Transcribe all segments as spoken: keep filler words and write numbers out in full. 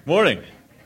Morning.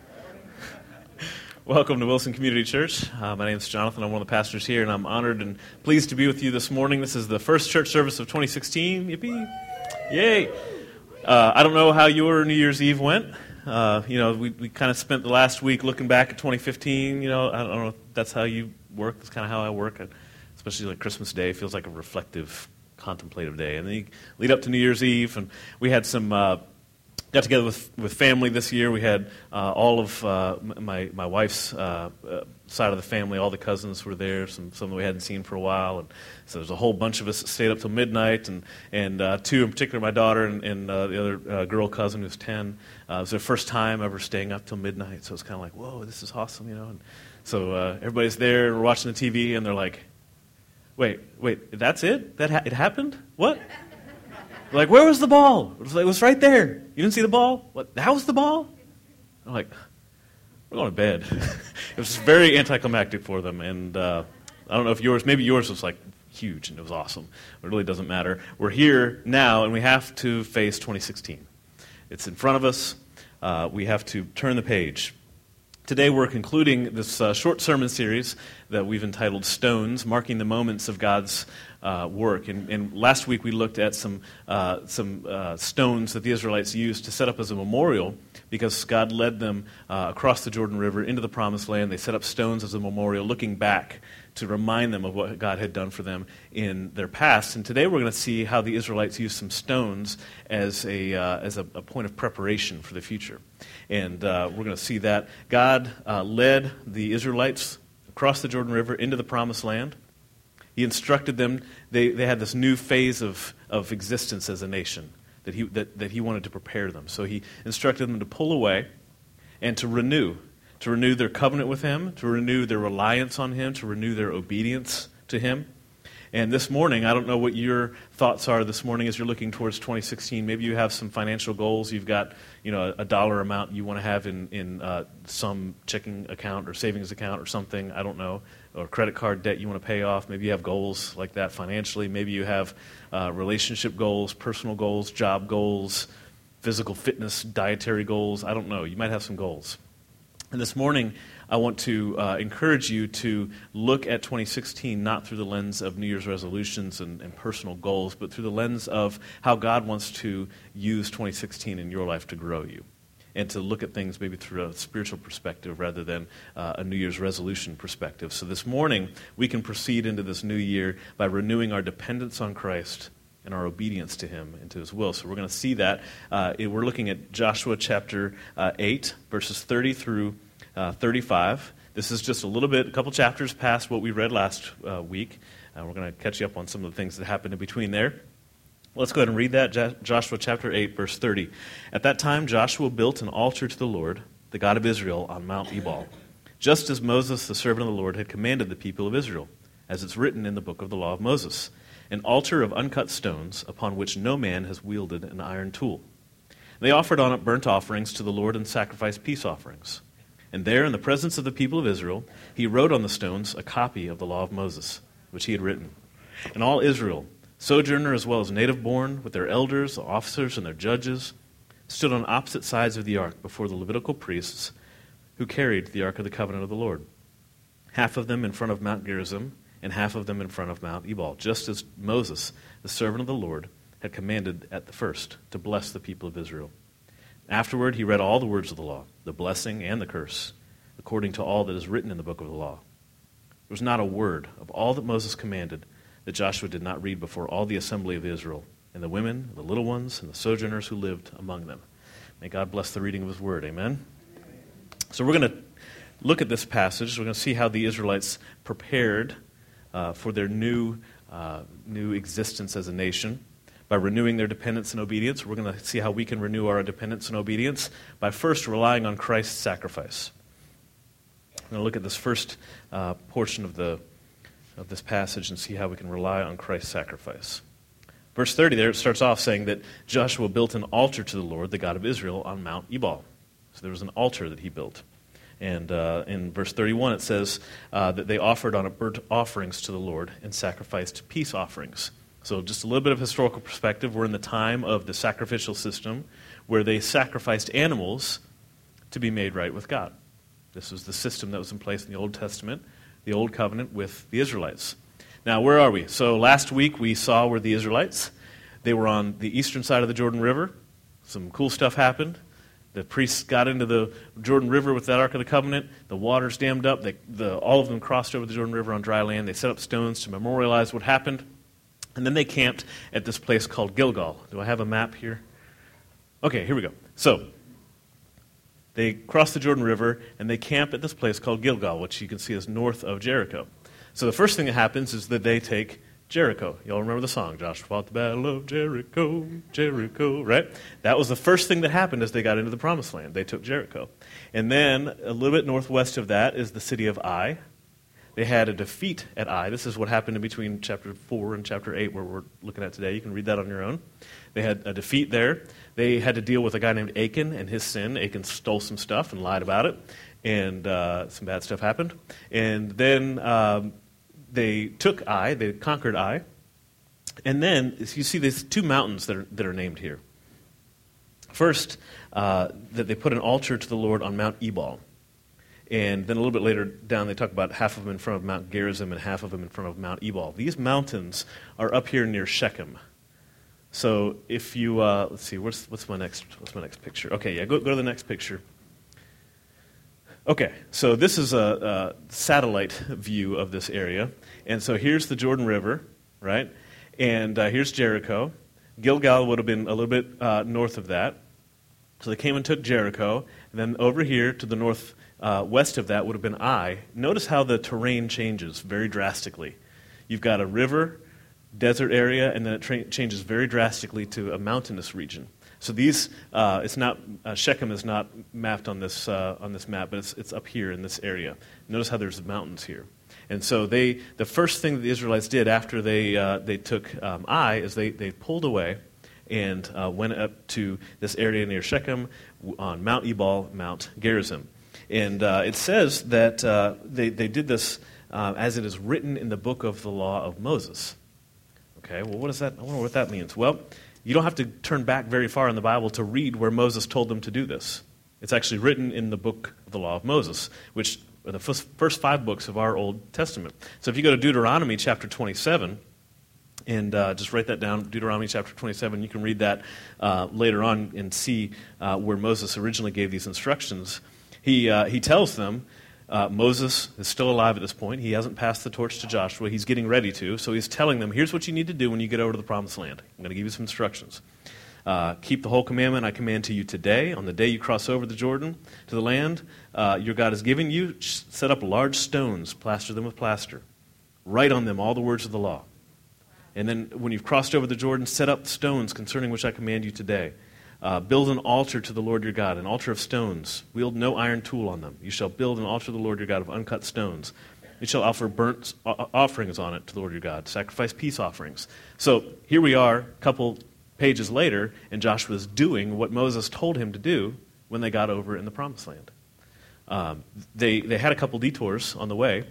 Welcome to Wilson Community Church. Uh, my name is Jonathan. I'm one of the pastors here, and I'm honored and pleased to be with you this morning. This is the first church service of twenty sixteen. Yippee. Yay. Uh, I don't know how your New Year's Eve went. Uh, you know, we, we kind of spent the last week looking back at twenty fifteen. You know, I don't know if that's how you work. That's kind of how I work. I, especially like Christmas Day feels like a reflective, contemplative day. And then you lead up to New Year's Eve, and we had some... Uh, Got together with, with family this year. We had uh, all of uh, my my wife's uh, uh, side of the family. All the cousins were there. Some some that we hadn't seen for a while, and so there's a whole bunch of us that stayed up till midnight. And and uh, two in particular, my daughter and, and uh, the other uh, girl cousin who's ten. Uh, it was their first time ever staying up till midnight. So it's kind of like, whoa, this is awesome, you know. And so uh, everybody's there, we're watching the T V, and they're like, wait, wait, that's it? That ha- it happened? What? Like, where was the ball? It was, it was right there. You didn't see the ball? What? That was the ball? I'm like, we're going to bed. It was very anticlimactic for them, and uh, I don't know if yours, maybe yours was like huge and it was awesome. It really doesn't matter. We're here now, and we have to face twenty sixteen. It's in front of us. Uh, we have to turn the page. Today we're concluding this uh, short sermon series that we've entitled Stones, marking the moments of God's uh, work. And, and last week we looked at some uh, some uh, stones that the Israelites used to set up as a memorial because God led them uh, across the Jordan River into the Promised Land. They set up stones as a memorial looking back to remind them of what God had done for them in their past. And today we're going to see how the Israelites used some stones as a uh, as a, a point of preparation for the future. And uh, we're going to see that God uh, led the Israelites across the Jordan River into the Promised Land. He instructed them. They, they had this new phase of, of existence as a nation that he, that, that he wanted to prepare them. So he instructed them to pull away and to renew, to renew their covenant with him, to renew their reliance on him, to renew their obedience to him. And this morning, I don't know what your thoughts are this morning as you're looking towards twenty sixteen. Maybe you have some financial goals. You've got, you know, a, a dollar amount you want to have in, in uh, some checking account or savings account or something, I don't know, or credit card debt you want to pay off. Maybe you have goals like that financially. Maybe you have uh, relationship goals, personal goals, job goals, physical fitness, dietary goals. I don't know. You might have some goals. And this morning, I want to uh, encourage you to look at twenty sixteen not through the lens of New Year's resolutions and, and personal goals, but through the lens of how God wants to use twenty sixteen in your life to grow you, and to look at things maybe through a spiritual perspective rather than uh, a New Year's resolution perspective. So this morning, we can proceed into this new year by renewing our dependence on Christ and our obedience to him and to his will. So we're going to see that. Uh, we're looking at Joshua chapter uh, eight, verses thirty through Uh, thirty-five. This is just a little bit, a couple chapters past what we read last uh, week. Uh, we're going to catch you up on some of the things that happened in between there. Let's go ahead and read that, Jo- Joshua chapter eight, verse thirty. At that time, Joshua built an altar to the Lord, the God of Israel, on Mount Ebal, just as Moses, the servant of the Lord, had commanded the people of Israel, as it's written in the book of the law of Moses, an altar of uncut stones upon which no man has wielded an iron tool. They offered on it burnt offerings to the Lord and sacrificed peace offerings. And there, in the presence of the people of Israel, he wrote on the stones a copy of the law of Moses, which he had written. And all Israel, sojourner as well as native-born, with their elders, the officers, and their judges, stood on opposite sides of the ark before the Levitical priests who carried the ark of the covenant of the Lord, half of them in front of Mount Gerizim, and half of them in front of Mount Ebal, just as Moses, the servant of the Lord, had commanded at the first to bless the people of Israel. Afterward, he read all the words of the law, the blessing and the curse, according to all that is written in the book of the law. There was not a word of all that Moses commanded that Joshua did not read before all the assembly of Israel, and the women, the little ones, and the sojourners who lived among them. May God bless the reading of his word. Amen? So we're going to look at this passage. We're going to see how the Israelites prepared uh, for their new, uh, new existence as a nation. By renewing their dependence and obedience. We're going to see how we can renew our dependence and obedience by first relying on Christ's sacrifice. I'm going to look at this first uh, portion of the of this passage and see how we can rely on Christ's sacrifice. Verse thirty there, it starts off saying that Joshua built an altar to the Lord, the God of Israel, on Mount Ebal. So there was an altar that he built. And uh, in verse thirty-one it says uh, that they offered on it burnt offerings to the Lord and sacrificed peace offerings. So just a little bit of historical perspective. We're in the time of the sacrificial system where they sacrificed animals to be made right with God. This was the system that was in place in the Old Testament, the Old Covenant with the Israelites. Now, where are we? So last week we saw where the Israelites, they were on the eastern side of the Jordan River. Some cool stuff happened. The priests got into the Jordan River with that Ark of the Covenant. The waters dammed up. They, the, all of them crossed over the Jordan River on dry land. They set up stones to memorialize what happened. And then they camped at this place called Gilgal. Do I have a map here? Okay, here we go. So they cross the Jordan River, and they camp at this place called Gilgal, which you can see is north of Jericho. So the first thing that happens is that they take Jericho. Y'all remember the song, Joshua fought the battle of Jericho, Jericho, right? That was the first thing that happened as they got into the Promised Land. They took Jericho. And then a little bit northwest of that is the city of Ai. They had a defeat at Ai. This is what happened in between chapter four and chapter eight, where we're looking at today. You can read that on your own. They had a defeat there. They had to deal with a guy named Achan and his sin. Achan stole some stuff and lied about it, and uh, some bad stuff happened. And then um, they took Ai. They conquered Ai. And then you see these two mountains that are, that are named here. First, uh, that they put an altar to the Lord on Mount Ebal. And then a little bit later down, they talk about half of them in front of Mount Gerizim and half of them in front of Mount Ebal. These mountains are up here near Shechem. So if you, uh, let's see, what's, what's my next what's my next picture? Okay, yeah, go, go to the next picture. Okay, so this is a, a satellite view of this area. And so here's the Jordan River, right? And uh, here's Jericho. Gilgal would have been a little bit uh, north of that. So they came and took Jericho. And then over here to the north Uh, west of that would have been Ai. Notice how the terrain changes very drastically. You've got a river, desert area, and then it tra- changes very drastically to a mountainous region. So these, uh, it's not uh, Shechem is not mapped on this uh, on this map, but it's it's up here in this area. Notice how there's mountains here. And so they, the first thing that the Israelites did after they uh, they took um, Ai is they they pulled away and uh, went up to this area near Shechem on Mount Ebal, Mount Gerizim. And uh, it says that uh, they, they did this uh, as it is written in the book of the law of Moses. Okay, well, what does that, I wonder what that means. Well, you don't have to turn back very far in the Bible to read where Moses told them to do this. It's actually written in the book of the law of Moses, which are the first, first five books of our Old Testament. So if you go to Deuteronomy chapter twenty-seven, and uh, just write that down, Deuteronomy chapter twenty-seven, you can read that uh, later on and see uh, where Moses originally gave these instructions. He uh, he tells them, uh, Moses is still alive at this point. He hasn't passed the torch to Joshua. He's getting ready to. So he's telling them, here's what you need to do when you get over to the Promised Land. I'm going to give you some instructions. Uh, keep the whole commandment I command to you today. On the day you cross over the Jordan to the land uh, your God has given you, set up large stones, plaster them with plaster. Write on them all the words of the law. And then when you've crossed over the Jordan, set up stones concerning which I command you today. Uh, build an altar to the Lord your God, an altar of stones. Wield no iron tool on them. You shall build an altar to the Lord your God of uncut stones. You shall offer burnt offerings on it to the Lord your God, sacrifice peace offerings. So here we are, a couple pages later, and Joshua is doing what Moses told him to do when they got over in the Promised Land. Um, they, they had a couple detours on the way.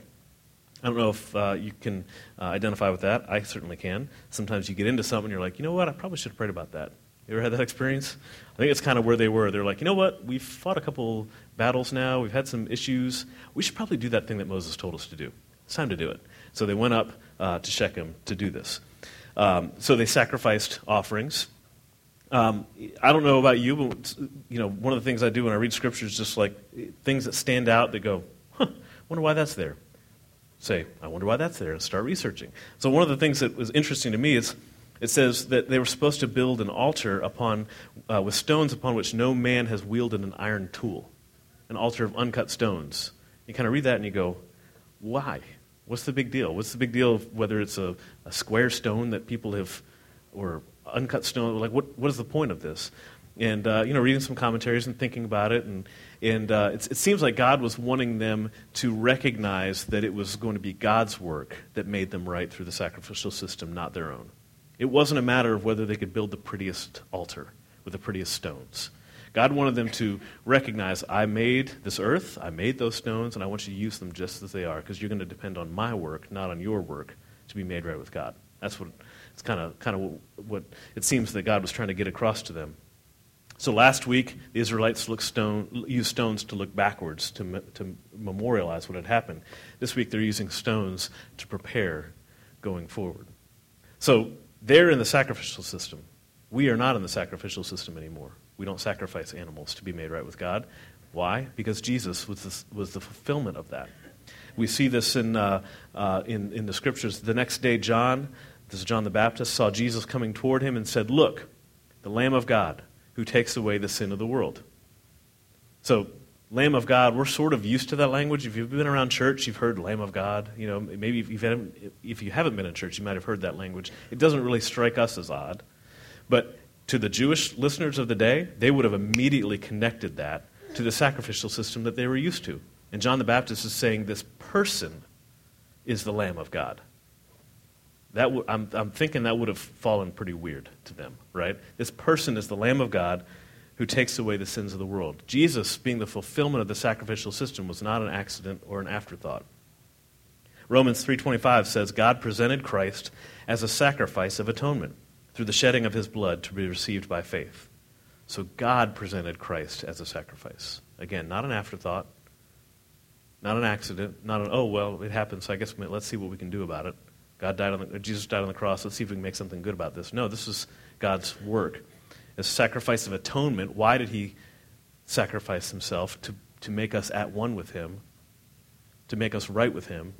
I don't know if uh, you can uh, identify with that. I certainly can. Sometimes you get into something and you're like, you know what, I probably should have prayed about that. You ever had that experience? I think it's kind of where they were. They're like, you know what? We've fought a couple battles now. We've had some issues. We should probably do that thing that Moses told us to do. It's time to do it. So they went up uh, to Shechem to do this. Um, so they sacrificed offerings. Um, I don't know about you, but you know, one of the things I do when I read Scripture is just like things that stand out that go, huh, wonder why that's there. Say, I wonder why that's there, and start researching. So one of the things that was interesting to me is it says that they were supposed to build an altar upon uh, with stones upon which no man has wielded an iron tool, an altar of uncut stones. You kind of read that and you go, why? What's the big deal? What's the big deal of whether it's a, a square stone that people have, or uncut stone? Like, what what is the point of this? And uh, you know, reading some commentaries and thinking about it, and and uh, it's, it seems like God was wanting them to recognize that it was going to be God's work that made them right through the sacrificial system, not their own. It wasn't a matter of whether they could build the prettiest altar with the prettiest stones. God wanted them to recognize, I made this earth, I made those stones, and I want you to use them just as they are, because you're going to depend on my work, not on your work, to be made right with God. That's what it's kind of kind of what it seems that God was trying to get across to them. So last week, the Israelites looked stone, used stones to look backwards, to, me, to memorialize what had happened. This week, they're using stones to prepare going forward. So they're in the sacrificial system. We are not in the sacrificial system anymore. We don't sacrifice animals to be made right with God. Why? Because Jesus was the, was the fulfillment of that. We see this in, uh, uh, in, in the Scriptures. The next day, John, this is John the Baptist, saw Jesus coming toward him and said, "Look, the Lamb of God, who takes away the sin of the world." So, Lamb of God, we're sort of used to that language. If you've been around church, you've heard Lamb of God. You know, maybe if, you've had, if you haven't been in church, you might have heard that language. It doesn't really strike us as odd. But to the Jewish listeners of the day, they would have immediately connected that to the sacrificial system that they were used to. And John the Baptist is saying this person is the Lamb of God. That w- I'm, I'm thinking that would have fallen pretty weird to them, right? This person is the Lamb of God who takes away the sins of the world. Jesus, being the fulfillment of the sacrificial system, was not an accident or an afterthought. Romans three twenty-five says, God presented Christ as a sacrifice of atonement through the shedding of his blood to be received by faith. So God presented Christ as a sacrifice. Again, not an afterthought, not an accident, not an, oh, well, it happened, so I guess let's see what we can do about it. God died on the, Jesus died on the cross, let's see if we can make something good about this. No, this is God's work. As a sacrifice of atonement, why did he sacrifice himself? To, to make us at one with him, to make us right with him.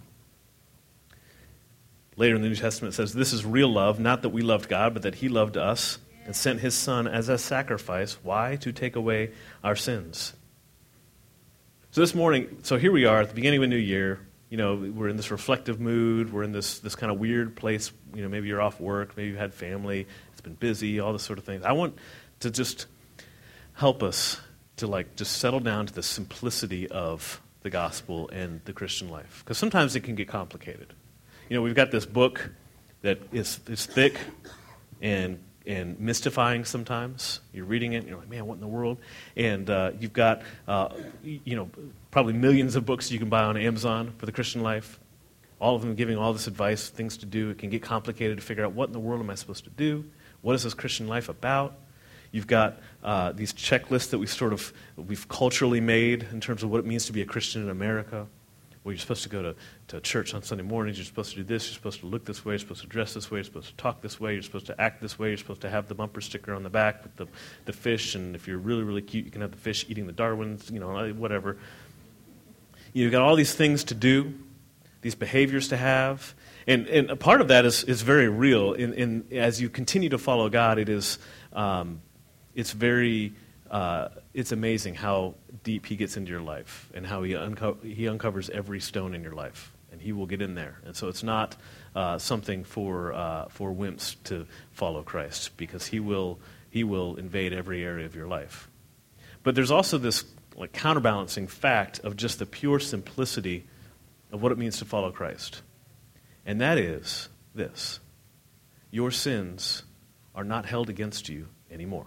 Later in the New Testament it says, this is real love, not that we loved God, but that he loved us and sent his Son as a sacrifice. Why? To take away our sins. So this morning, so here we are at the beginning of a new year. You know, we're in this reflective mood. We're in this this kind of weird place. You know, maybe you're off work. Maybe you've had family. It's been busy, all this sort of things. I want to just help us to, like, just settle down to the simplicity of the gospel and the Christian life. Because sometimes it can get complicated. You know, we've got this book that is, is thick and and mystifying sometimes. You're reading it, and you're like, man, what in the world? And uh, you've got, uh, you know, probably millions of books you can buy on Amazon for the Christian life, all of them giving all this advice, things to do. It can get complicated to figure out what in the world am I supposed to do? What is this Christian life about? You've got uh, these checklists that we sort of, we've culturally made in terms of what it means to be a Christian in America. Well, you're supposed to go to, to church on Sunday mornings, you're supposed to do this, you're supposed to look this way, you're supposed to dress this way, you're supposed to talk this way, you're supposed to act this way, you're supposed to have the bumper sticker on the back with the, the fish, and if you're really, really cute, you can have the fish eating the Darwins, you know, whatever. You've got all these things to do, these behaviors to have, and, and a part of that is, is very real. In, in, as you continue to follow God, it is, um, it's very... Uh, it's amazing how deep he gets into your life and how he, unco- he uncovers every stone in your life, and he will get in there. And so it's not uh, something for uh, for wimps to follow Christ, because he will he will invade every area of your life. But there's also this, like, counterbalancing fact of just the pure simplicity of what it means to follow Christ, and that is this: your sins are not held against you anymore.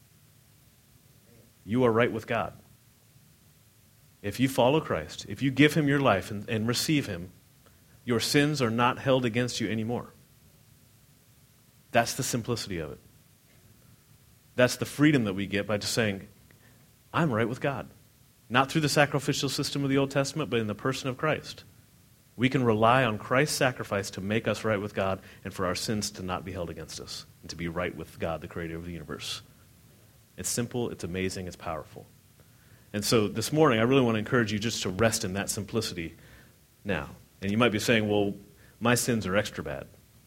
You are right with God. If you follow Christ, if you give him your life and, and receive him, your sins are not held against you anymore. That's the simplicity of it. That's the freedom that we get by just saying, I'm right with God. Not through the sacrificial system of the Old Testament, but in the person of Christ. We can rely on Christ's sacrifice to make us right with God and for our sins to not be held against us and to be right with God, the creator of the universe. It's simple, it's amazing, it's powerful. And so this morning, I really want to encourage you just to rest in that simplicity now. And you might be saying, well, my sins are extra bad.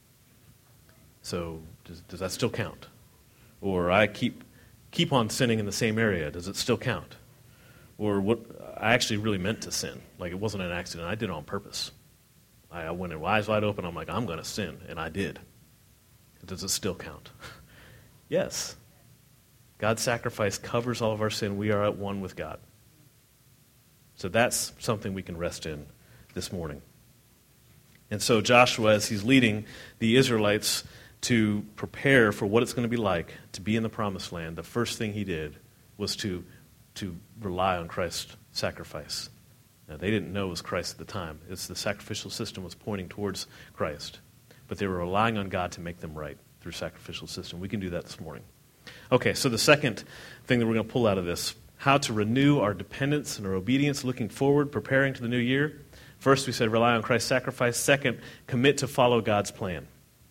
So does, does that still count? Or I keep keep on sinning in the same area. Does it still count? Or what? I actually really meant to sin. Like, it wasn't an accident. I did it on purpose. I, I went in eyes wide open. I'm like, I'm going to sin. And I did. Does it still count? Yes. God's sacrifice covers all of our sin. We are at one with God. So that's something we can rest in this morning. And so Joshua, as he's leading the Israelites to prepare for what it's going to be like to be in the promised land, the first thing he did was to, to rely on Christ's sacrifice. Now, they didn't know it was Christ at the time. It's the sacrificial system was pointing towards Christ. But they were relying on God to make them right through sacrificial system. We can do that this morning. Okay, so the second thing that we're going to pull out of this, how to renew our dependence and our obedience looking forward, preparing to the new year. First, we said rely on Christ's sacrifice. Second, commit to follow God's plan.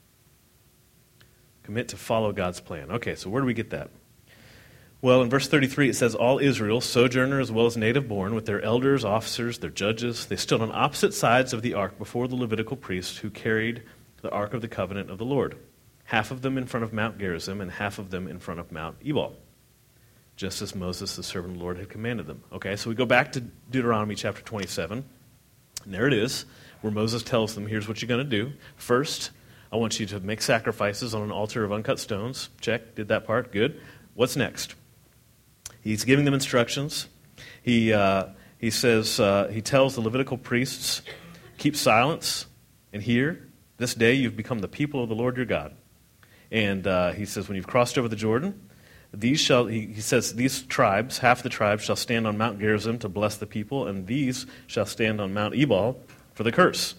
Commit to follow God's plan. Okay, so where do we get that? Well, in verse thirty-three, it says, all Israel, sojourner as well as native born, with their elders, officers, their judges, they stood on opposite sides of the ark before the Levitical priests who carried the ark of the covenant of the Lord. Half of them in front of Mount Gerizim and half of them in front of Mount Ebal, just as Moses, the servant of the Lord, had commanded them. Okay, so we go back to Deuteronomy chapter twenty-seven, and there it is, where Moses tells them, here's what you're going to do. First, I want you to make sacrifices on an altar of uncut stones. Check, did that part, good. What's next? He's giving them instructions. He uh, he says, uh, he tells the Levitical priests, keep silence and hear. This day you've become the people of the Lord your God. And uh, he says, when you've crossed over the Jordan, these shall, he, he says, these tribes, half the tribes shall stand on Mount Gerizim to bless the people, and these shall stand on Mount Ebal for the curse.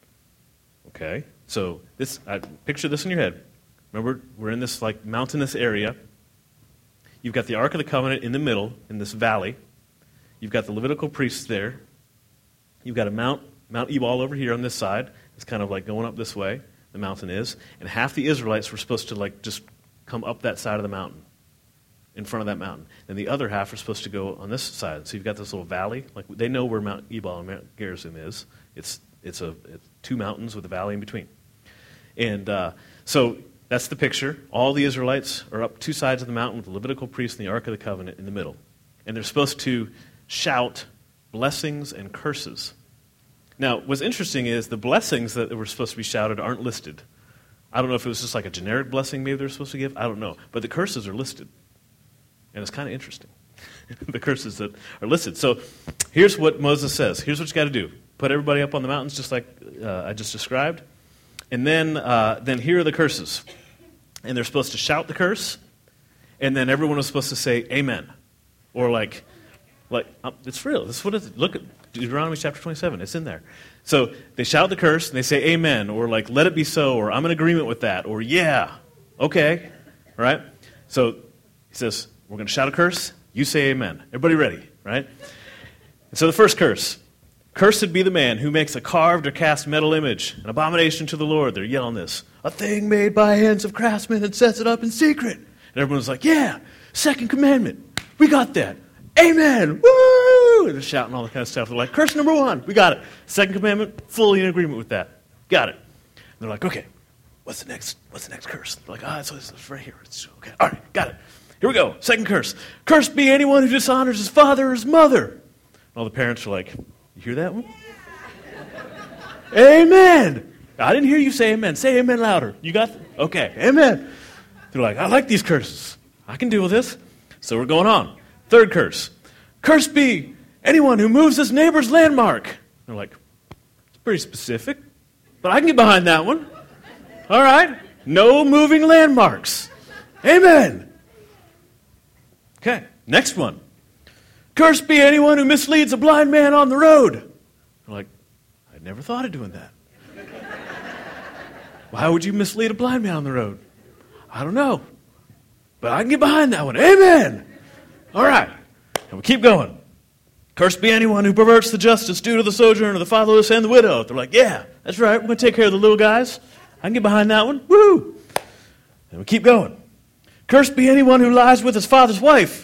Okay, so this, I, picture this in your head. Remember, we're in this like mountainous area. You've got the Ark of the Covenant in the middle, in this valley. You've got the Levitical priests there. You've got a Mount, Mount Ebal over here on this side. It's kind of like going up this way, the mountain is. And half the Israelites were supposed to like just come up that side of the mountain, in front of that mountain. And the other half are supposed to go on this side. So you've got this little valley. Like they know where Mount Ebal and Mount Gerizim is. It's it's a it's two mountains with a valley in between. And uh, so that's the picture. All the Israelites are up two sides of the mountain with the Levitical priest and the Ark of the Covenant in the middle. And they're supposed to shout blessings and curses. Now, what's interesting is the blessings that were supposed to be shouted aren't listed. I don't know if it was just like a generic blessing maybe they're supposed to give. I don't know. But the curses are listed. And it's kind of interesting, the curses that are listed. So here's what Moses says. Here's what you got to do. Put everybody up on the mountains just like uh, I just described. And then, uh, then here are the curses. And they're supposed to shout the curse. And then everyone was supposed to say amen. Or like, like um, it's real. This is what it is. Look at Deuteronomy chapter twenty-seven. It's in there. So they shout the curse and they say amen. Or like, let it be so. Or I'm in agreement with that. Or yeah. Okay. All right. So he says, we're going to shout a curse. You say amen. Everybody ready, right? And so the first curse. Cursed be the man who makes a carved or cast metal image, an abomination to the Lord. They're yelling this. A thing made by hands of craftsmen and sets it up in secret. And everyone's like, yeah, second commandment. We got that. Amen. Woo! And they're shouting all that kind of stuff. They're like, curse number one. We got it. Second commandment, fully in agreement with that. Got it. And they're like, okay, what's the next, what's the next curse? They're like, ah, oh, it's, it's right here. It's, okay, all right, got it. Here we go. Second curse. Cursed be anyone who dishonors his father or his mother. And all the parents are like, you hear that one? Amen. I didn't hear you say amen. Say amen louder. You got th- Okay, amen. They're like, I like these curses. I can deal with this. So we're going on. Third curse. Cursed be anyone who moves his neighbor's landmark. They're like, it's pretty specific, but I can get behind that one. All right. No moving landmarks. Amen. Okay, next one. Cursed be anyone who misleads a blind man on the road. I'm like, I never thought of doing that. Why would you mislead a blind man on the road? I don't know. But I can get behind that one. Amen. All right. And we keep going. Cursed be anyone who perverts the justice due to the sojourner, the fatherless, and the widow. They're like, yeah, that's right. We're going to take care of the little guys. I can get behind that one. Woo! And we keep going. Cursed be anyone who lies with his father's wife.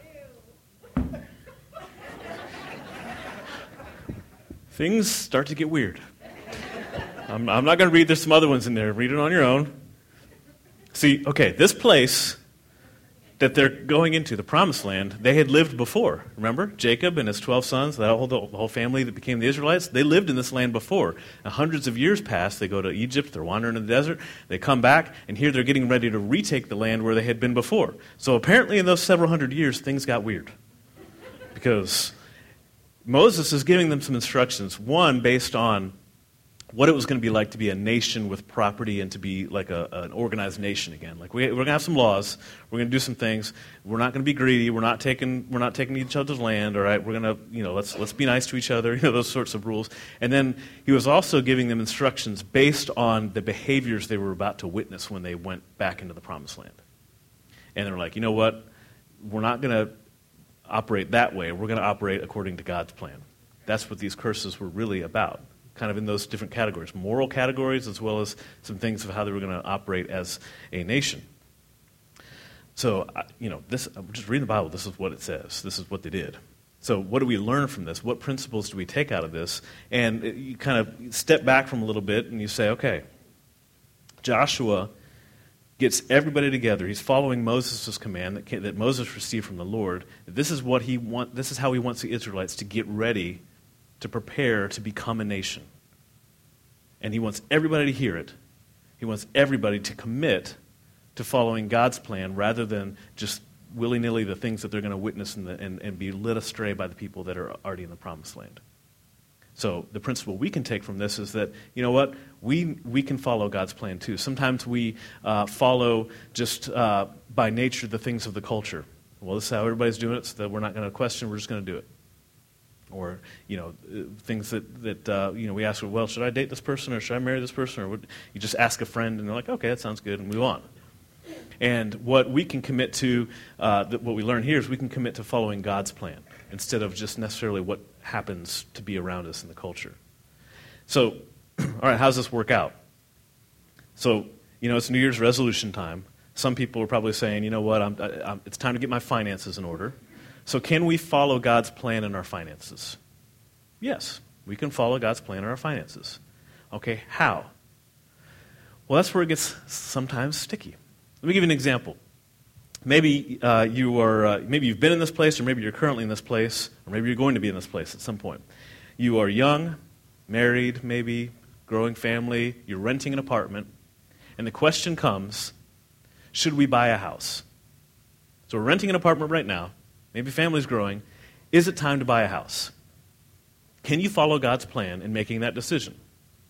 Things start to get weird. I'm, I'm not going to read. There's some other ones in there. Read it on your own. See, okay, this place that they're going into, the promised land, they had lived before. Remember? Jacob and his twelve sons, that whole, the whole family that became the Israelites, they lived in this land before. Now, hundreds of years pass. They go to Egypt. They're wandering in the desert. They come back, and here they're getting ready to retake the land where they had been before. So apparently in those several hundred years, things got weird. Because Moses is giving them some instructions, one based on what it was going to be like to be a nation with property and to be like a, an organized nation again. Like we, we're going to have some laws. We're going to do some things. We're not going to be greedy. We're not taking we're not taking each other's land. All right. We're going to you know let's let's be nice to each other. You know those sorts of rules. And then he was also giving them instructions based on the behaviors they were about to witness when they went back into the promised land. And they're like, you know what? We're not going to operate that way. We're going to operate according to God's plan. That's what these curses were really about, kind of in those different categories, moral categories as well as some things of how they were going to operate as a nation. So, you know, this, I'm just reading the Bible. This is what it says. This is what they did. So what do we learn from this? What principles do we take out of this? And you kind of step back from a little bit and you say, okay, Joshua gets everybody together. He's following Moses' command that, that Moses received from the Lord. This is what he want. This is how he wants the Israelites to get ready to prepare to become a nation. And he wants everybody to hear it. He wants everybody to commit to following God's plan rather than just willy-nilly the things that they're going to witness in the, and, and be led astray by the people that are already in the promised land. So the principle we can take from this is that, you know what, we we can follow God's plan too. Sometimes we uh, follow just uh, by nature the things of the culture. Well, this is how everybody's doing it, so that we're not going to question, we're just going to do it. Or, you know, things that, that uh, you know, we ask, well, should I date this person or should I marry this person? Or would, you just ask a friend and they're like, okay, that sounds good, and move on. And what we can commit to, uh, that what we learn here is we can commit to following God's plan instead of just necessarily what happens to be around us in the culture. So, all right, how does this work out? So, you know, it's New Year's resolution time. Some people are probably saying, you know what, I'm, I'm, it's time to get my finances in order. So can we follow God's plan in our finances? Yes, we can follow God's plan in our finances. Okay, how? Well, that's where it gets sometimes sticky. Let me give you an example. Maybe uh, you are, uh, maybe you've been in this place, or maybe you're currently in this place, or maybe you're going to be in this place at some point. You are young, married, maybe growing family. You're renting an apartment, and the question comes: should we buy a house? So we're renting an apartment right now. Maybe family's growing. Is it time to buy a house? Can you follow God's plan in making that decision?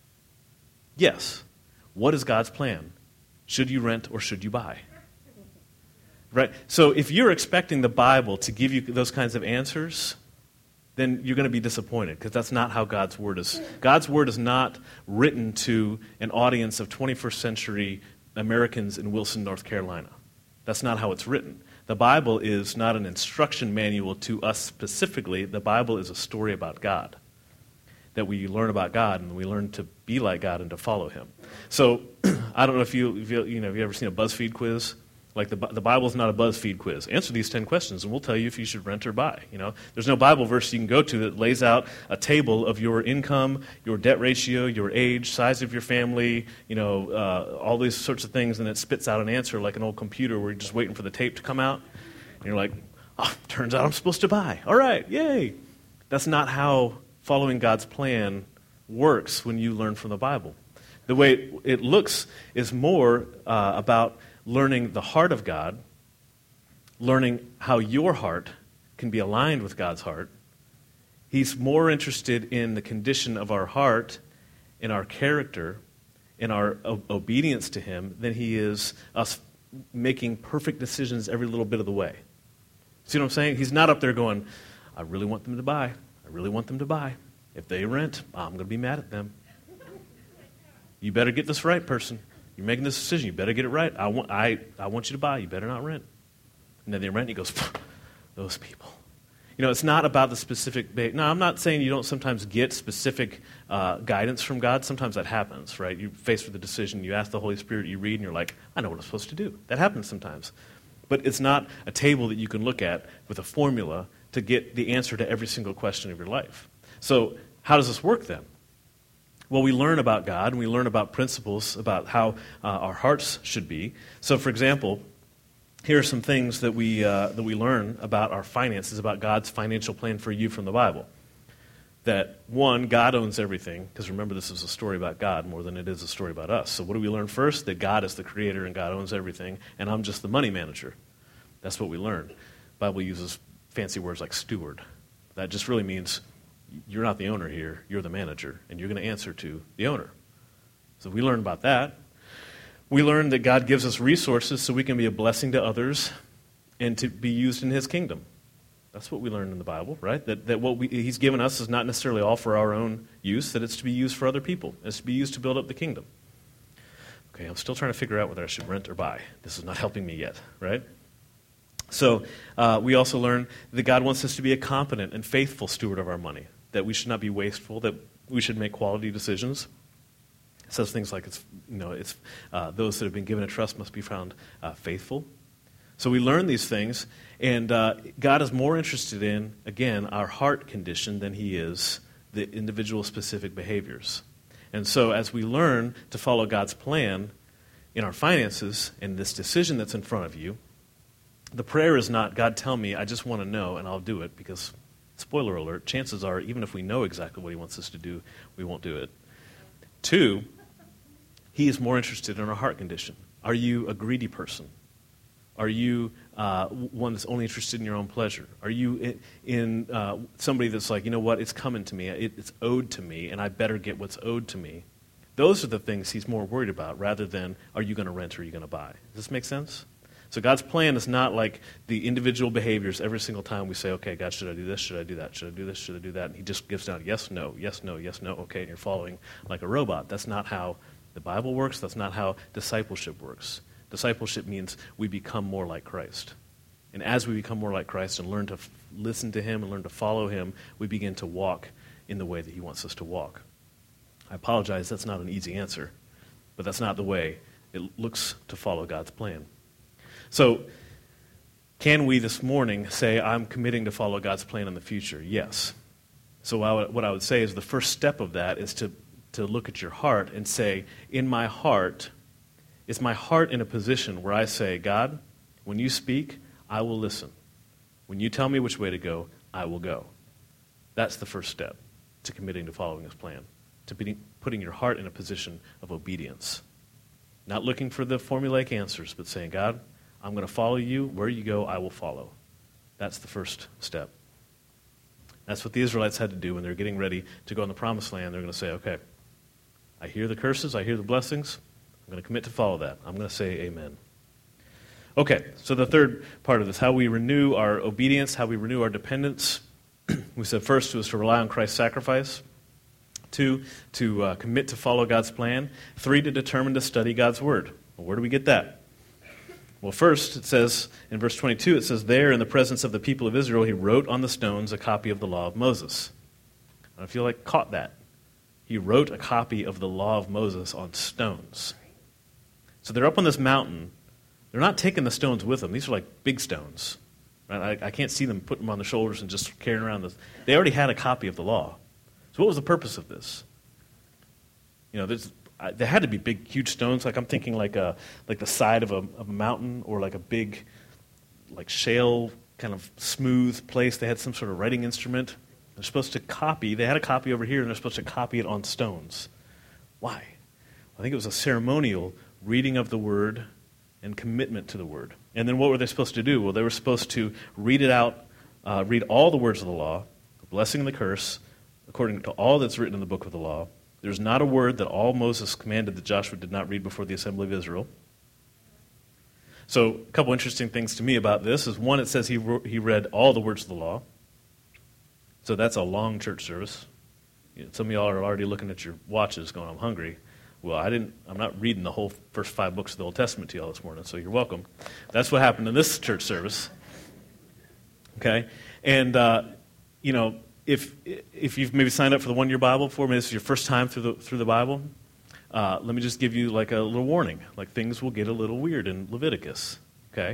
Yes. What is God's plan? Should you rent or should you buy? Right? So if you're expecting the Bible to give you those kinds of answers, then you're going to be disappointed because that's not how God's Word is. God's Word is not written to an audience of twenty-first century Americans in Wilson, North Carolina. That's not how it's written. The Bible is not an instruction manual to us specifically. The Bible is a story about God, that we learn about God and we learn to be like God and to follow Him. So I don't know if you, if you, you know, have you ever seen a BuzzFeed quiz? Like the the Bible is not a BuzzFeed quiz. Answer these ten questions, and we'll tell you if you should rent or buy. You know, there's no Bible verse you can go to that lays out a table of your income, your debt ratio, your age, size of your family, you know, uh, all these sorts of things, and it spits out an answer like an old computer where you're just waiting for the tape to come out, and you're like, oh, turns out I'm supposed to buy. All right, yay! That's not how following God's plan works when you learn from the Bible. The way it looks is more uh, about learning the heart of God, learning how your heart can be aligned with God's heart. He's more interested in the condition of our heart, in our character, in our o- obedience to Him, than He is us making perfect decisions every little bit of the way. See what I'm saying? He's not up there going, I really want them to buy. I really want them to buy. If they rent, I'm going to be mad at them. You better get this right, person. You're making this decision. You better get it right. I want, I, I want you to buy. You better not rent. And then they rent, and he goes, those people. You know, it's not about the specific. Ba- no, I'm not saying you don't sometimes get specific uh, guidance from God. Sometimes that happens, right? You're faced with a decision. You ask the Holy Spirit. You read, and you're like, I know what I'm supposed to do. That happens sometimes. But it's not a table that you can look at with a formula to get the answer to every single question of your life. So how does this work then? Well, we learn about God, and we learn about principles about how uh, our hearts should be. So, for example, here are some things that we uh, that we learn about our finances, about God's financial plan for you from the Bible. That, one, God owns everything, because remember, this is a story about God more than it is a story about us. So what do we learn first? That God is the creator and God owns everything, and I'm just the money manager. That's what we learn. The Bible uses fancy words like steward. That just really means you're not the owner here, you're the manager, and you're going to answer to the owner. So we learn about that. We learn that God gives us resources so we can be a blessing to others and to be used in His kingdom. That's what we learn in the Bible, right? That that what we, He's given us is not necessarily all for our own use, that it's to be used for other people. It's to be used to build up the kingdom. Okay, I'm still trying to figure out whether I should rent or buy. This is not helping me yet, right? So uh, we also learn that God wants us to be a competent and faithful steward of our money, that we should not be wasteful, that we should make quality decisions. It says things like, it's, you know, it's uh, those that have been given a trust must be found uh, faithful. So we learn these things, and uh, God is more interested in, again, our heart condition than he is the individual specific behaviors. And so as we learn to follow God's plan in our finances and this decision that's in front of you, the prayer is not, God, tell me, I just want to know, and I'll do it, because, spoiler alert, chances are, even if we know exactly what he wants us to do, we won't do it. Two, he is more interested in our heart condition. Are you a greedy person? Are you uh, one that's only interested in your own pleasure? Are you in, in uh, somebody that's like, you know what, it's coming to me, it, it's owed to me, and I better get what's owed to me? Those are the things he's more worried about, rather than, are you going to rent or are you going to buy? Does this make sense? So God's plan is not like the individual behaviors every single time we say, okay, God, should I do this? Should I do that? Should I do this? Should I do that? And he just gives down yes, no, yes, no, yes, no, okay, and you're following like a robot. That's not how the Bible works. That's not how discipleship works. Discipleship means we become more like Christ. And as we become more like Christ and learn to f- listen to him and learn to follow him, we begin to walk in the way that he wants us to walk. I apologize, that's not an easy answer, but that's not the way it looks to follow God's plan. So, can we this morning say, I'm committing to follow God's plan in the future? Yes. So I would, what I would say is the first step of that is to, to look at your heart and say, in my heart, is my heart in a position where I say, God, when you speak, I will listen. When you tell me which way to go, I will go. That's the first step to committing to following his plan, to be, putting your heart in a position of obedience. Not looking for the formulaic answers, but saying, God, I'm going to follow you. Where you go, I will follow. That's the first step. That's what the Israelites had to do when they're getting ready to go in the promised land. They're going to say, okay, I hear the curses, I hear the blessings. I'm going to commit to follow that. I'm going to say amen. Okay, so the third part of this, how we renew our obedience, how we renew our dependence. We said first was to rely on Christ's sacrifice. Two, to uh, commit to follow God's plan. Three, to determine to study God's word. Well, where do we get that? Well, first, it says, in verse twenty-two, it says, there in the presence of the people of Israel, he wrote on the stones a copy of the law of Moses. I don't know if you like caught that. He wrote a copy of the law of Moses on stones. So they're up on this mountain. They're not taking the stones with them. These are like big stones. Right? I, I can't see them putting them on their shoulders and just carrying around this. They already had a copy of the law. So what was the purpose of this? You know, there's, I, there had to be big, huge stones. Like I'm thinking like a like the side of a, of a mountain, or like a big, like shale kind of smooth place. They had some sort of writing instrument. They're supposed to copy. They had a copy over here, and they're supposed to copy it on stones. Why? I think it was a ceremonial reading of the word and commitment to the word. And then what were they supposed to do? Well, they were supposed to read it out, uh, read all the words of the law, the blessing and the curse, according to all that's written in the book of the law. There's not a word that all Moses commanded that Joshua did not read before the assembly of Israel. So a couple interesting things to me about this is, one, it says he wrote, he read all the words of the law. So that's a long church service. You know, some of y'all are already looking at your watches going, I'm hungry. Well, I didn't, I'm not reading the whole first five books of the Old Testament to y'all this morning, so you're welcome. That's what happened in this church service. Okay? And, uh, you know, if if you've maybe signed up for the one-year Bible before, maybe this is your first time through the through the Bible, uh, let me just give you like a little warning. Like, things will get a little weird in Leviticus, okay?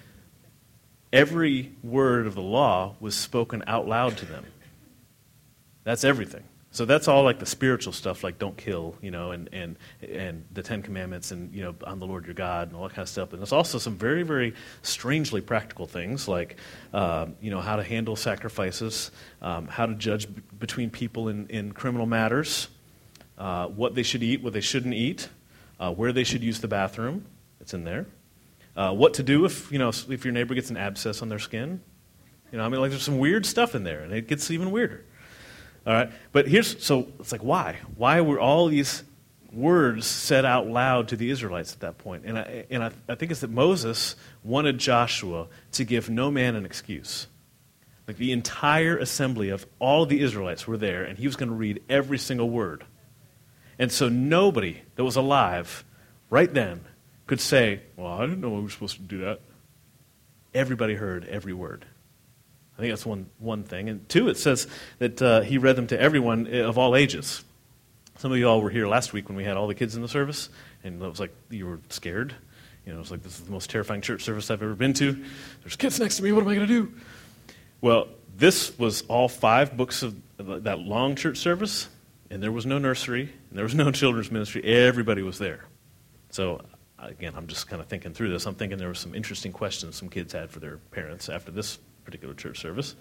Every word of the law was spoken out loud to them. That's everything. So that's all like the spiritual stuff, like don't kill, you know, and, and and the Ten Commandments, and, you know, I'm the Lord your God, and all that kind of stuff. And there's also some very, very strangely practical things, like, um, you know, how to handle sacrifices, um, how to judge b- between people in, in criminal matters, uh, what they should eat, what they shouldn't eat, uh, where they should use the bathroom. It's in there. Uh, what to do if, you know, if your neighbor gets an abscess on their skin. You know, I mean, like, there's some weird stuff in there, and it gets even weirder. All right, but here's, so it's like, why? Why were all these words said out loud to the Israelites at that point? And I, and I, I think it's that Moses wanted Joshua to give no man an excuse. Like, the entire assembly of all of the Israelites were there, and he was going to read every single word. And so nobody that was alive right then could say, well, I didn't know we were supposed to do that. everybody heard every word. I think that's one, one thing. And two, it says that uh, he read them to everyone of all ages. Some of you all were here last week when we had all the kids in the service, and it was like you were scared. You know, it was like, this is the most terrifying church service I've ever been to. There's kids next to me. What am I going to do? Well, this was all five books of that long church service, and there was no nursery, and there was no children's ministry. Everybody was there. So, again, I'm just kind of thinking through this. I'm thinking there were some interesting questions some kids had for their parents after this particular church service.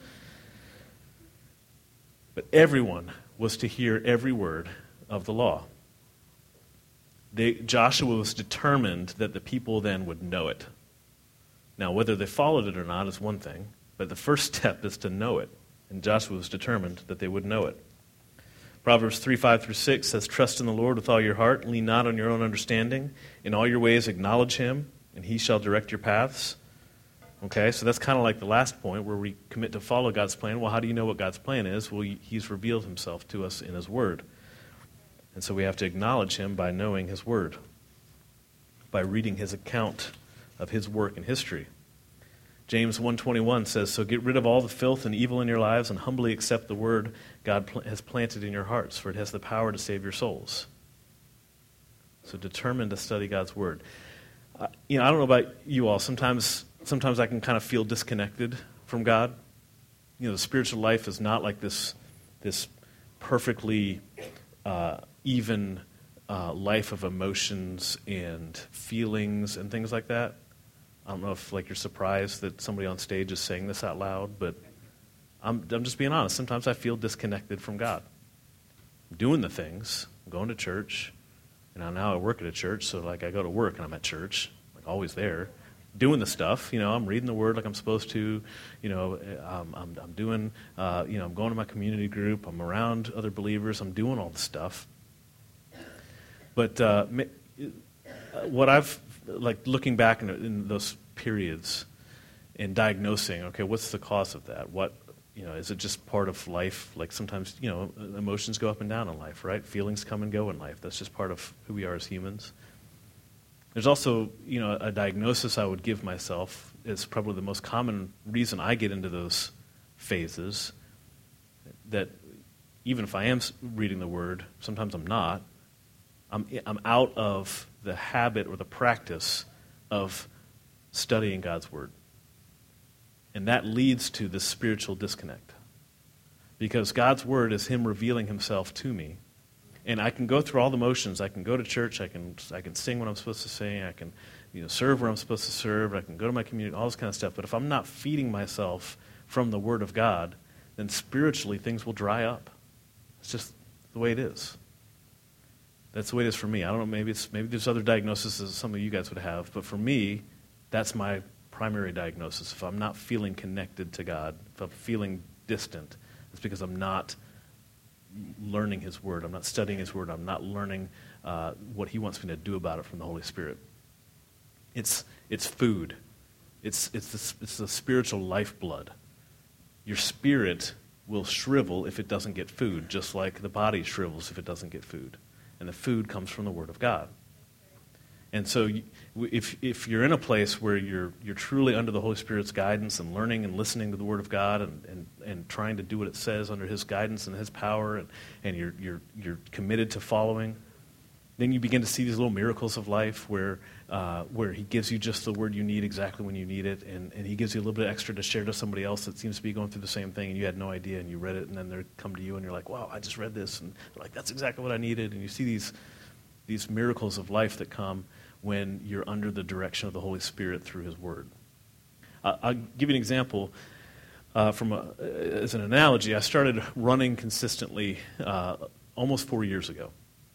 But everyone was to hear every word of the law. They, Joshua was determined that the people then would know it. Now, whether they followed it or not is one thing, but the first step is to know it. And Joshua was determined that they would know it. Proverbs three, five through six says, "Trust in the Lord with all your heart, lean not on your own understanding. In all your ways acknowledge him, and he shall direct your paths." Okay, so that's kind of like the last point where we commit to follow God's plan. Well, how do you know what God's plan is? Well, he's revealed himself to us in his word. And so we have to acknowledge him by knowing his word, by reading his account of his work in history. James one twenty-one says, "So get rid of all the filth and evil in your lives and humbly accept the word God pl- has planted in your hearts, for it has the power to save your souls." So determined to study God's word. Uh, you know, I don't know about you all. Sometimes, sometimes I can kind of feel disconnected from God. You know, the spiritual life is not like this, this perfectly uh, even uh, life of emotions and feelings and things like that. I don't know if like you're surprised that somebody on stage is saying this out loud, but I'm, I'm just being honest. Sometimes I feel disconnected from God. I'm doing the things, I'm going to church, and now, now I work at a church, so like I go to work and I'm at church, like always there, doing the stuff. You know, I'm reading the Word like I'm supposed to. You know, I'm, I'm, I'm doing. Uh, you know, I'm going to my community group. I'm around other believers. I'm doing all the stuff. But uh, what I've like looking back in, in those periods and diagnosing, okay, what's the cause of that? What, you know, is it just part of life? Like sometimes, you know, emotions go up and down in life, right? Feelings come and go in life. That's just part of who we are as humans. There's also, you know, a diagnosis I would give myself is probably the most common reason I get into those phases, that even if I am reading the Word, sometimes I'm not. I'm, I'm out of the habit or the practice of studying God's Word. And that leads to this spiritual disconnect. Because God's Word is Him revealing Himself to me. And I can go through all the motions. I can go to church. I can I can sing what I'm supposed to sing. I can you know, serve where I'm supposed to serve. I can go to my community, all this kind of stuff. But if I'm not feeding myself from the Word of God, then spiritually things will dry up. It's just the way it is. That's the way it is for me. I don't know, maybe it's maybe there's other diagnoses that some of you guys would have, but for me, that's my primary diagnosis. If I'm not feeling connected to God, if I'm feeling distant, it's because I'm not learning His Word. I'm not studying His Word. I'm not learning uh, what He wants me to do about it from the Holy Spirit. It's it's food. It's it's the, it's the spiritual lifeblood. Your spirit will shrivel if it doesn't get food, just like the body shrivels if it doesn't get food. And the food comes from the Word of God. And so if if you're in a place where you're you're truly under the Holy Spirit's guidance and learning and listening to the Word of God and, and, and trying to do what it says under His guidance and His power, and, and you're you're you're committed to following, then you begin to see these little miracles of life where uh, where He gives you just the word you need exactly when you need it, and, and He gives you a little bit extra to share to somebody else that seems to be going through the same thing, and you had no idea, and you read it, and then they come to you, and you're like, wow, I just read this, and they're like, that's exactly what I needed, and you see these these miracles of life that come when you're under the direction of the Holy Spirit through His Word. Uh, I'll give you an example uh, from a, as an analogy. I started running consistently uh, almost four years ago,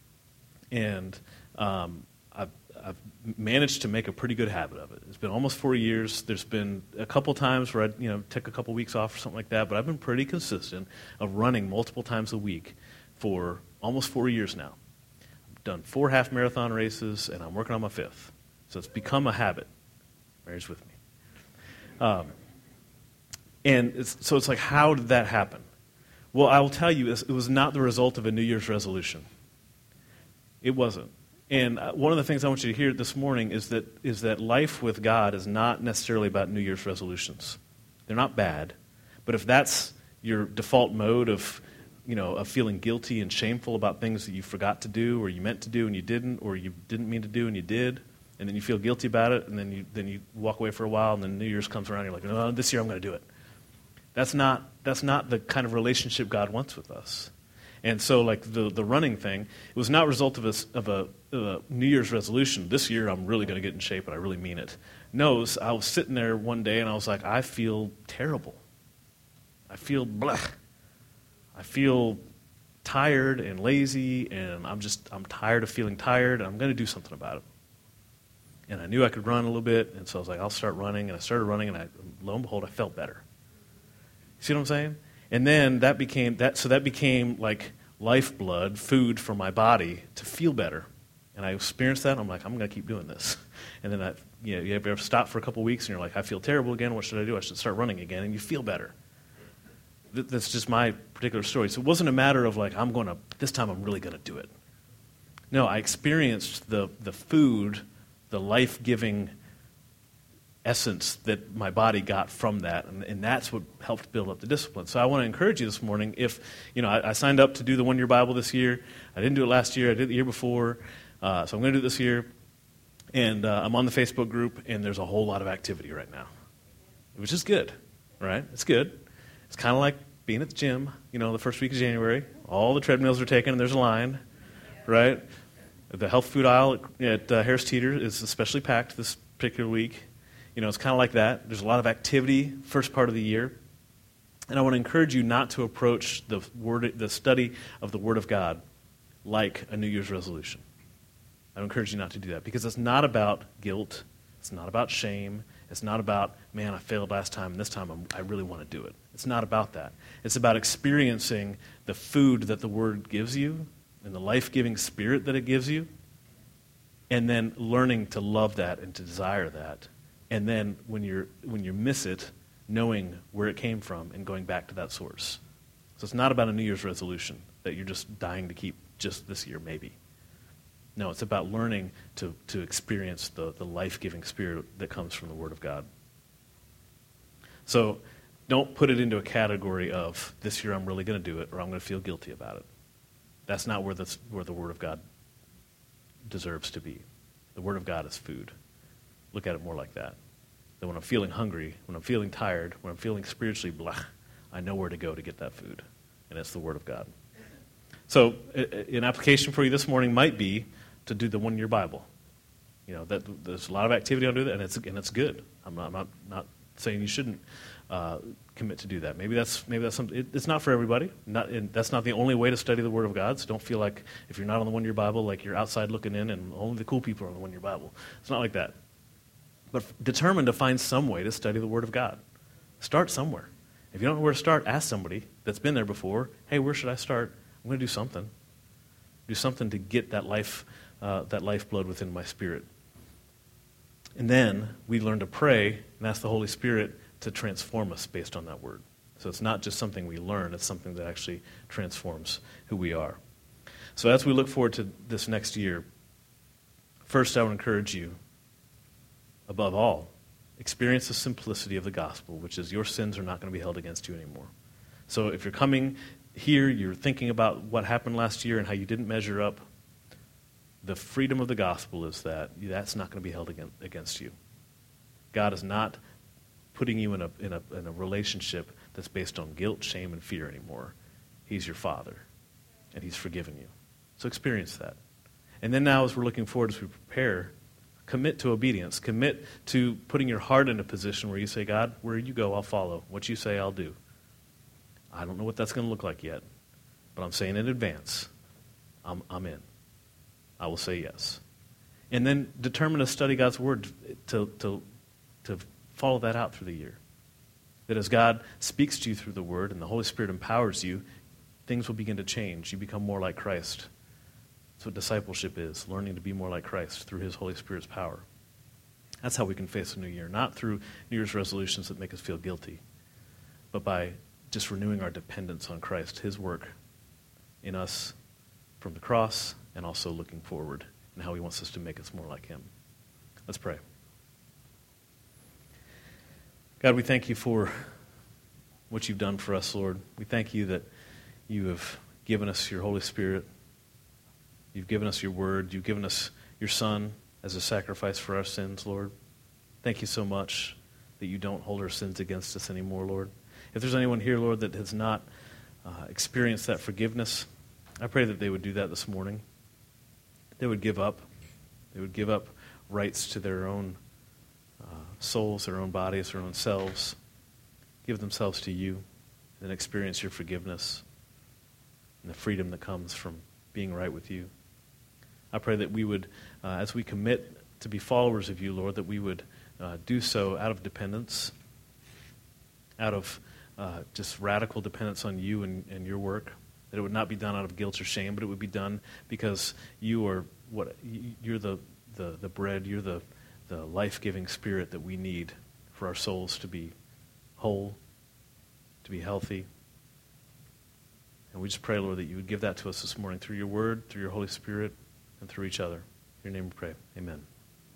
and um, I've, I've managed to make a pretty good habit of it. It's been almost four years. There's been a couple times where I, you know, took a couple weeks off or something like that, but I've been pretty consistent of running multiple times a week for almost four years now. Done four half marathon races, and I'm working on my fifth. So it's become a habit. Mary's with me. Um, and it's, so it's like, how did that happen? Well, I will tell you, it was not the result of a New Year's resolution. It wasn't. And uh, one of the things I want you to hear this morning is that is that life with God is not necessarily about New Year's resolutions. They're not bad, but if that's your default mode of, you know, of feeling guilty and shameful about things that you forgot to do, or you meant to do and you didn't, or you didn't mean to do and you did, and then you feel guilty about it, and then you then you walk away for a while, and then New Year's comes around, and you're like, oh, this year I'm going to do it. That's not that's not the kind of relationship God wants with us. And so, like the the running thing, it was not a result of a, of a, of a New Year's resolution. This year, I'm really going to get in shape, and I really mean it. No, it was, I was sitting there one day, and I was like, I feel terrible. I feel blah. I feel tired and lazy, and I'm just I'm tired of feeling tired, and I'm going to do something about it. And I knew I could run a little bit, and so I was like, I'll start running. And I started running, and I, lo and behold, I felt better. See what I'm saying? And then that became that. So that became like lifeblood, food for my body to feel better. And I experienced that. And I'm like, I'm going to keep doing this. And then I, you know, you ever stop for a couple weeks, and you're like, I feel terrible again. What should I do? I should start running again. And you feel better. Th- that's just my particular story. So it wasn't a matter of like, I'm going to this time. I'm really going to do it. No, I experienced the the food, the life-giving essence that my body got from that, and, and that's what helped build up the discipline. So I want to encourage you this morning, if, you know, I, I signed up to do the one-year Bible this year. I didn't do it last year. I did it the year before, uh, so I'm going to do it this year. And uh, I'm on the Facebook group, and there's a whole lot of activity right now, which is good, right? It's good. It's kind of like being at the gym, you know, the first week of January. All the treadmills are taken, and there's a line, right? The health food aisle at uh, Harris Teeter is especially packed this particular week. You know, it's kind of like that. There's a lot of activity first part of the year. And I want to encourage you not to approach the word, the study of the Word of God like a New Year's resolution. I encourage you not to do that, because it's not about guilt. It's not about shame. It's not about, man, I failed last time, and this time I'm, I really want to do it. It's not about that. It's about experiencing the food that the Word gives you and the life-giving spirit that it gives you, and then learning to love that and to desire that. And then when you're when you miss it, knowing where it came from and going back to that source. So it's not about a New Year's resolution that you're just dying to keep just this year, maybe. No, it's about learning to, to experience the, the life-giving spirit that comes from the Word of God. So don't put it into a category of, this year I'm really going to do it, or I'm going to feel guilty about it. That's not where the, where the Word of God deserves to be. The Word of God is food. Look at it more like that. That when I'm feeling hungry, when I'm feeling tired, when I'm feeling spiritually blah, I know where to go to get that food, and it's the Word of God. So an application for you this morning might be to do the one-year Bible. You know, that there's a lot of activity on doing that, and it's and it's good. I'm not I'm not, not saying you shouldn't uh, commit to do that. Maybe that's maybe that's something. It, it's not for everybody. Not and that's not the only way to study the Word of God. So don't feel like if you're not on the one-year Bible, like you're outside looking in, and only the cool people are on the one-year Bible. It's not like that. But determine to find some way to study the Word of God. Start somewhere. If you don't know where to start, ask somebody that's been there before, hey, where should I start? I'm going to do something. Do something to get that life, uh, that lifeblood within my spirit. And then we learn to pray and ask the Holy Spirit to transform us based on that Word. So it's not just something we learn, it's something that actually transforms who we are. So as we look forward to this next year, first I would encourage you, above all, experience the simplicity of the gospel, which is your sins are not going to be held against you anymore. So if you're coming here, you're thinking about what happened last year and how you didn't measure up, the freedom of the gospel is that that's not going to be held against you. God is not putting you in a, in a, in a relationship that's based on guilt, shame, and fear anymore. He's your Father, and He's forgiven you. So experience that. And then now as we're looking forward, as we prepare, commit to obedience. Commit to putting your heart in a position where you say, God, where you go, I'll follow. What you say, I'll do. I don't know what that's going to look like yet, but I'm saying in advance, I'm, I'm in. I will say yes. And then determine to study God's Word to, to, to follow that out through the year. That as God speaks to you through the Word and the Holy Spirit empowers you, things will begin to change. You become more like Christ. That's what discipleship is, learning to be more like Christ through His Holy Spirit's power. That's how we can face a new year, not through New Year's resolutions that make us feel guilty, but by just renewing our dependence on Christ, His work in us from the cross, and also looking forward and how he wants us to make us more like him. Let's pray. God, we thank you for what you've done for us, Lord. We thank you that you have given us your Holy Spirit. You've given us your word. You've given us your Son as a sacrifice for our sins, Lord. Thank you so much that you don't hold our sins against us anymore, Lord. If there's anyone here, Lord, that has not uh, experienced that forgiveness, I pray that they would do that this morning. They would give up. They would give up rights to their own uh, souls, their own bodies, their own selves. Give themselves to you and experience your forgiveness and the freedom that comes from being right with you. I pray that we would, uh, as we commit to be followers of you, Lord, that we would uh, do so out of dependence, out of uh, just radical dependence on you and, and your work, that it would not be done out of guilt or shame, but it would be done because you are what you're the, the, the bread, you're the, the life-giving spirit that we need for our souls to be whole, to be healthy. And we just pray, Lord, that you would give that to us this morning through your word, through your Holy Spirit, and through each other. In your name we pray. Amen.